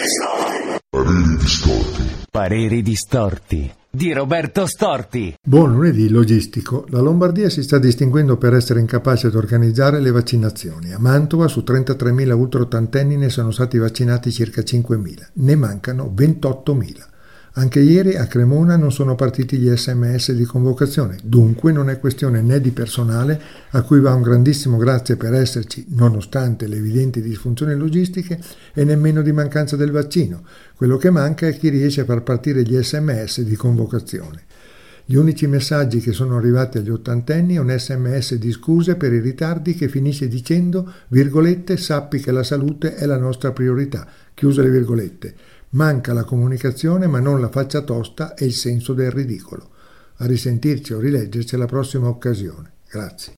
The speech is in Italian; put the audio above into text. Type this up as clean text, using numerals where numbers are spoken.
Pareri distorti. Pareri distorti di Roberto Storti. Buon lunedì logistico. La Lombardia si sta distinguendo per essere incapace di organizzare le vaccinazioni. A Mantova su 33.000 ultraottantenni ne sono stati vaccinati circa 5.000. Ne mancano 28.000. Anche ieri a Cremona non sono partiti gli SMS di convocazione, dunque non è questione né di personale, a cui va un grandissimo grazie per esserci, nonostante le evidenti disfunzioni logistiche, e nemmeno di mancanza del vaccino. Quello che manca è chi riesce a far partire gli SMS di convocazione. Gli unici messaggi che sono arrivati agli ottantenni è un SMS di scuse per i ritardi che finisce dicendo, virgolette, sappi che la salute è la nostra priorità, chiuse le virgolette. Manca la comunicazione ma non la faccia tosta e il senso del ridicolo. A risentirci o rileggerci alla prossima occasione. Grazie.